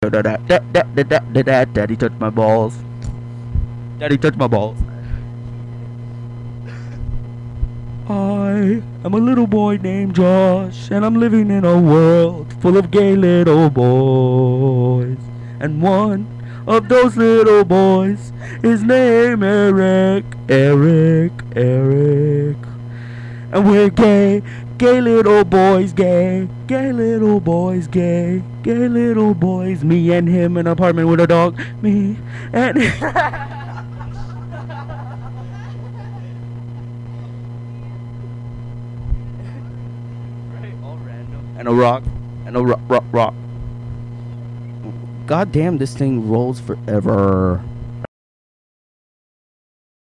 Daddy touched my balls. Daddy touched my balls. I am a little boy named Josh, and I'm living in a world full of gay little boys. And one of those little boys is named Eric. And we're gay, gay little boys, gay little boys, gay little boys. Me and him in an apartment with a dog. Me and all random. And a rock. And a rock. God damn, this thing rolls forever.